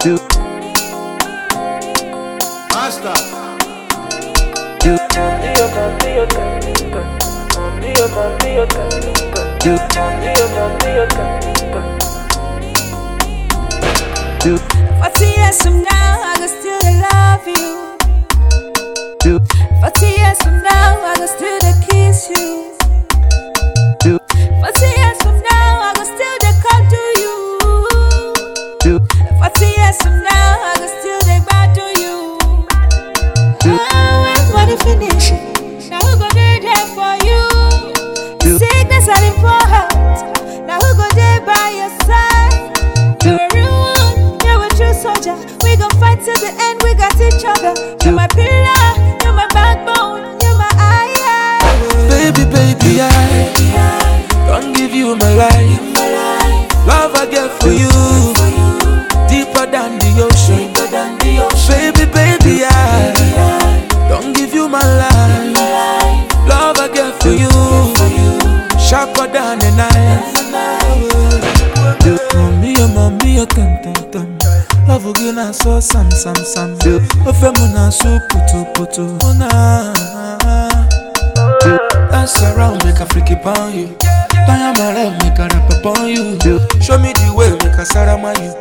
Master. Forty years from now, I go still love you. 40 years from now, I go still kiss you. 40 years from now, I go still cuddle you. 40 years from now, I go still battle you. When money finish, now who go there for you? Sickness and in poor health, now who go there by your side? You're a real one, you're a true soldier. We gon' fight till the end, we got each other. You're my pillar, you're my backbone, you're my eye. Baby, baby, I don't give you my life. Love I get for you, deeper than the ocean. Baby, baby, I don't give you my life. Love I get for you, sharper than a knife. Mommy, oh, tem. Love again, I saw some. Ofemuna so puto. Oh, nah. Dance around, make a freaky pound you. Time my love, make a rap upon you. Show me the way, make a sarama you.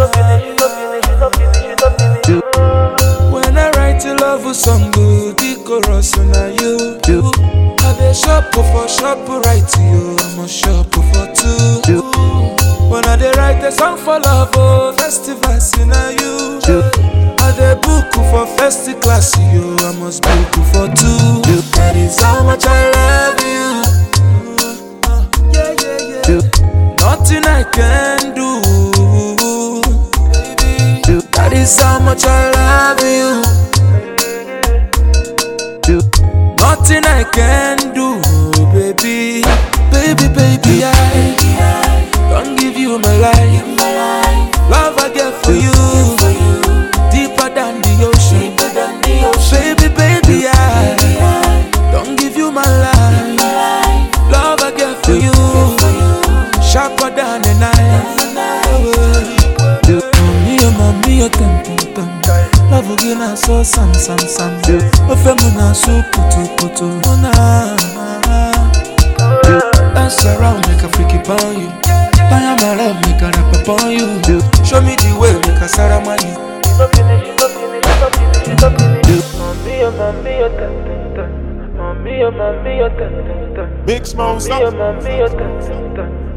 When I write a love song, good, the chorus on you. I dey shop for shop, right to you. I'm a shop for two. When I dey write a song for love, oh, festivals in you. I dey book for first class, you. I must book for two. That is how much I love you. Nothing I can do. That is how much I love you. Nothing I can do, baby. Baby, I don't give you my life. Love I get for you, deeper than the ocean. Baby, I don't give you my life. Love I get for you, sharper than a knife. Mommy, oh, tem. Love again, I saw some. Ofemuna so puto. Oh, nah. Dance around, make a freaky pound you. Time my love, make a rap upon you. Show me the way, make a sarama you. Big Smoke.